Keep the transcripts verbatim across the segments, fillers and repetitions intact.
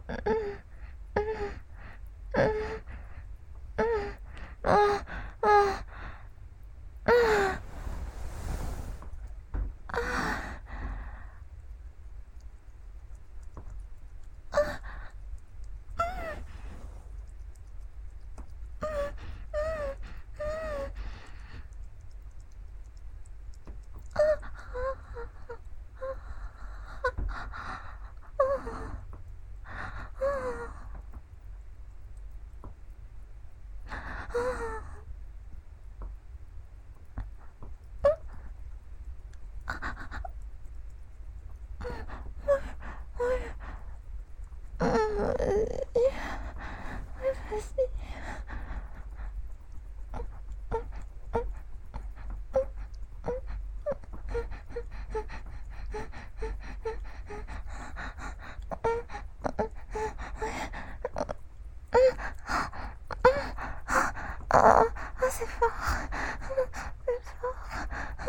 C'est fort. C'est fort.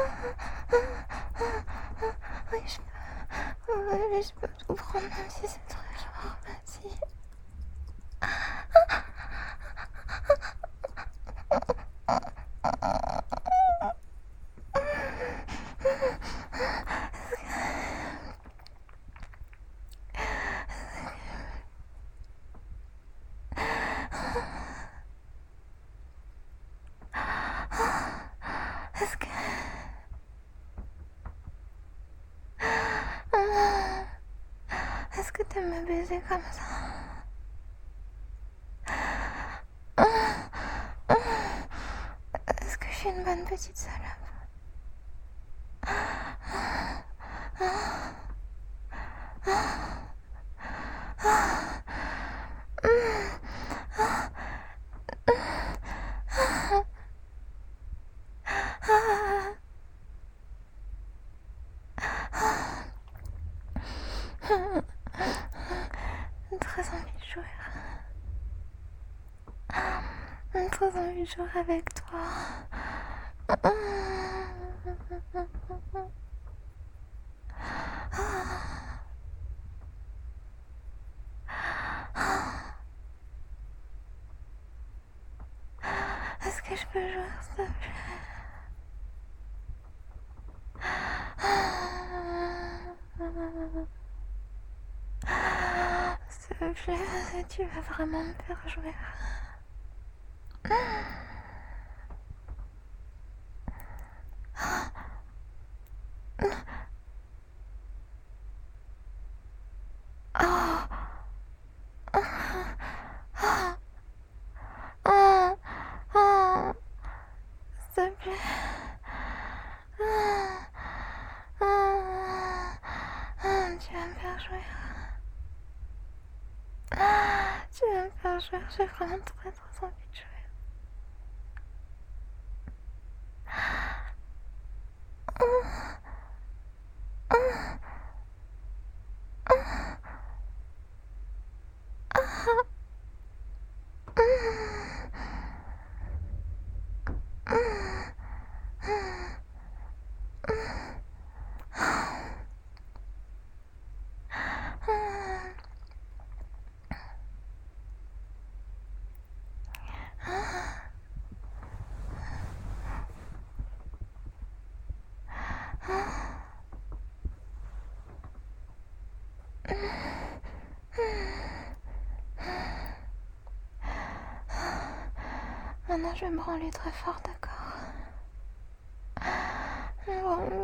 Oui, je peux. Oui, je peux tout prendre, même si c'est très fort. Vas-y. Est-ce que... Est-ce que t'aimes me baiser comme ça? Est-ce que je suis une bonne petite salope? Très envie de jouer. Très envie de jouer avec toi. Est-ce que je peux jouer, s'il te plaît? S'il te plaît, tu vas vraiment me faire jouer. S'il te plaît. Tu vas me faire jouer. Tu vas me faire jouer. J'ai vraiment très très envie de jouer. Maintenant, je vais me branler très fort, d'accord? Bon,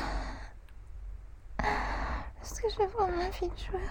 est-ce que j'ai vraiment envie de jouer?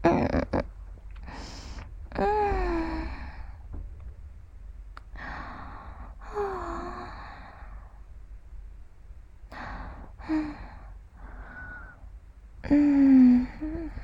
Mm.